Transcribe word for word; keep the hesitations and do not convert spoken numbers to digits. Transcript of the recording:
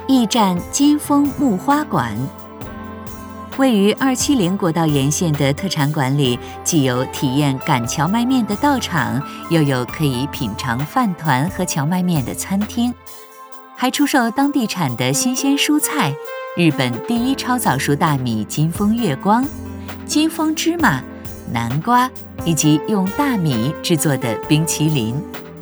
驿站金峰木花馆。位于二七零国道沿线的特产馆里，既有体验赶荞麦面的道场，又有可以品尝饭团和荞麦面的餐厅，还出售当地产的新鲜蔬菜，日本第一超早熟大米金峰月光、金峰芝麻、南瓜，以及用大米制作的冰淇淋。